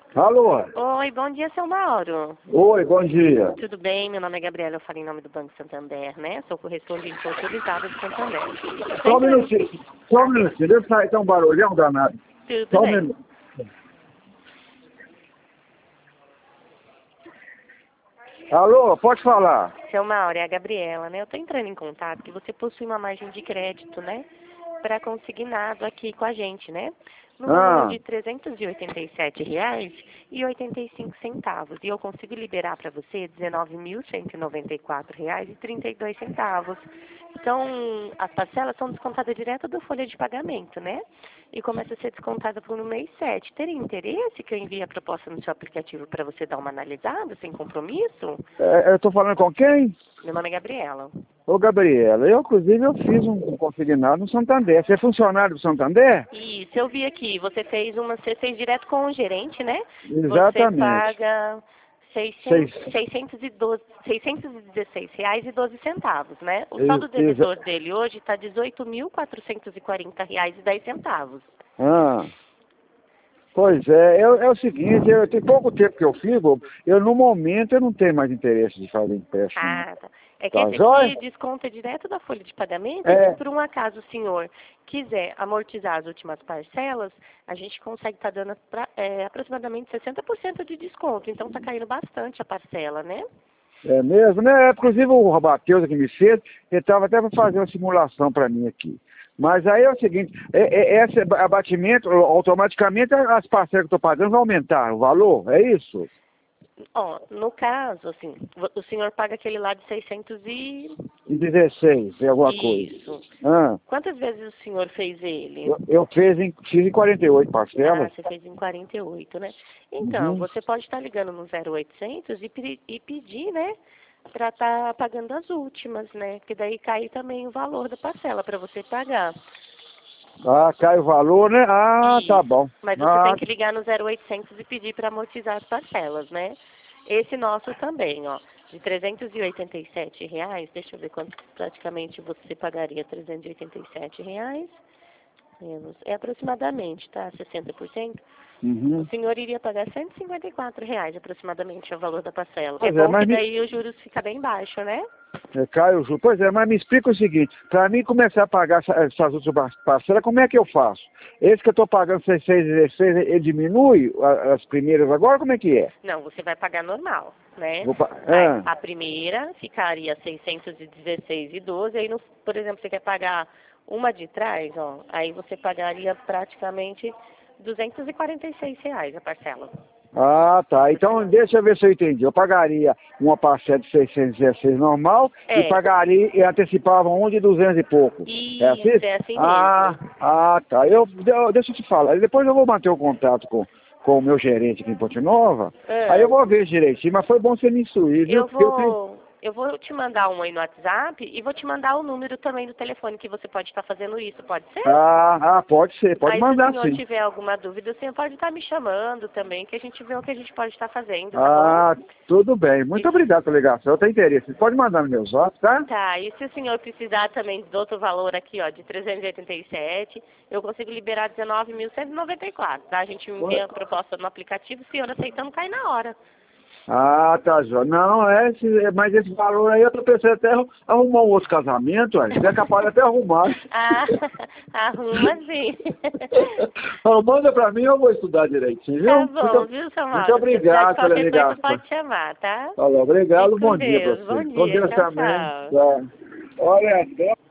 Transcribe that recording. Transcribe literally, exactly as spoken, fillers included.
Alô? Oi, bom dia, seu Mauro. Oi, bom dia. Tudo bem? Meu nome é Gabriela, eu falo em nome do Banco Santander, né? Sou correspondente autorizada do Santander. Só um minutinho, só um minutinho. Deixa eu sair, tá um barulhão danado. Tudo Só um bem. minuto. Alô, pode falar. Seu Mauro, é a Gabriela, né? Eu tô entrando em contato que você possui uma margem de crédito, né? Para consignado aqui com a gente, né? No valor Ah, de trezentos e oitenta e sete reais e oitenta e cinco centavos. E eu consigo liberar para você dezenove mil cento e noventa e quatro reais e trinta e dois centavos. Então, as parcelas são descontadas direto da folha de pagamento, né? E começa a ser descontada por no mês sete. Teria interesse que eu envie a proposta no seu aplicativo para você dar uma analisada, sem compromisso? é, eu tô falando com quem? Meu nome é Gabriela. Ô, Gabriela, eu, inclusive, eu fiz um consignado no Santander. Você é funcionário do Santander? Isso, eu vi aqui. Você fez uma, você fez direto com o gerente, né? Você Exatamente. paga Seis. seiscentos, seiscentos e doze, seiscentos e dezesseis reais e doze centavos, né? O saldo Ex- devedor exa- dele hoje está dezoito mil quatrocentos e quarenta reais e dez centavos. Ah. Pois é, é, é o seguinte, eu tem pouco tempo que eu fico, eu no momento eu não tenho mais interesse de fazer empréstimo, não. Ah, tá. É que Tá esse jóia? aqui desconta direto da folha de pagamento e se É, por um acaso o senhor quiser amortizar as últimas parcelas, a gente consegue estar dando pra, é, aproximadamente sessenta por cento de desconto. Então está caindo bastante a parcela, né? é mesmo, né? Inclusive o Matheus que me fez, ele estava até para fazer uma simulação para mim aqui. Mas aí é o seguinte, é, é, esse abatimento, automaticamente as parcelas que eu estou pagando vão aumentar o valor, é isso? Ó, no caso, assim, vo- o senhor paga aquele lá de seiscentos e... Em dezesseis, é alguma coisa. Isso. Ah, Quantas vezes o senhor fez ele? eu, eu fiz em, fiz em quarenta e oito Ah, parcelas. você fez em quarenta e oito, né? Então, Uhum. você pode estar ligando no zero oitocentos e, pe- e pedir, né, para estar pagando as últimas, né? Porque daí cai também o valor da parcela para você pagar. Ah, cai o valor, né? Ah, tá Isso. bom. Mas você tem Ah, que ligar no zero oitocentos e pedir para amortizar as parcelas, né? Esse nosso também, ó, de trezentos e oitenta e sete reais, deixa eu ver quanto praticamente você pagaria, trezentos e oitenta e sete reais, menos, é aproximadamente, tá? sessenta por cento. O uhum. senhor iria pagar cento e cinquenta e quatro reais aproximadamente é o valor da parcela. É Pois é, bom que mas me, daí os juros fica bem baixo, né? é, cai o juro. Pois é, mas me explica o seguinte, para mim começar a pagar essa- essas últimas parcelas, como é que eu faço? Esse que eu estou pagando seis seis dezesseis, ele diminui a- as primeiras agora, como é que é? Não, você vai pagar normal, né? Vou pa- Aí, ah, a primeira ficaria seiscentos e dezesseis e doze, aí, no, por exemplo, você quer pagar uma de trás, ó, aí você pagaria praticamente duzentos e quarenta e seis reais a parcela. ah, tá. Então Aproximado. deixa eu ver se eu entendi. Eu pagaria uma parcela de seiscentos e dezesseis normal e É, pagaria e antecipava um de duzentos e pouco. É isso, assim? é assim Ah, mesmo. ah, tá. Eu, eu- deixa eu te falar. Depois eu vou manter o contato com, com o meu gerente aqui em Ponte Nova. Aí eu Ah, vou ver direitinho, mas foi bom você me instruir, viu? eu Porque eu tenho. vou, eu vou te mandar um aí no WhatsApp e vou te mandar o número também do telefone que você pode estar fazendo isso, pode ser? Ah, ah, pode ser, pode Aí, se o mandar senhor sim. tiver alguma dúvida, o senhor pode estar me chamando também, que a gente vê o que a gente pode estar fazendo, tá bom? Ah, tudo bem. E, Muito obrigado pela ligação. Eu tenho interesse. Pode mandar no meu zap, tá? tá, e se o senhor precisar também de outro valor aqui, ó, de trezentos e oitenta e sete, eu consigo liberar dezenove mil cento e noventa e quatro, tá? A gente envia a proposta no aplicativo, o senhor aceitando, cai na hora. Ah, tá, Jó. Não, é esse, mas esse valor aí eu tô pensando até arru- arrumar um outro casamento, aí. É capaz de até arrumar. Ah, arruma sim. Então, manda pra mim, eu vou estudar direitinho, Tá viu? bom, Muito, viu, seu muito Mauro? Se precisar de obrigado pela qualquer coisa, ligação. pode chamar, tá? Falou, Fique obrigado, com bom dia pra Deus. você. Bom Com dia. Deus Tchau, também. tchau. Tá. Olha só.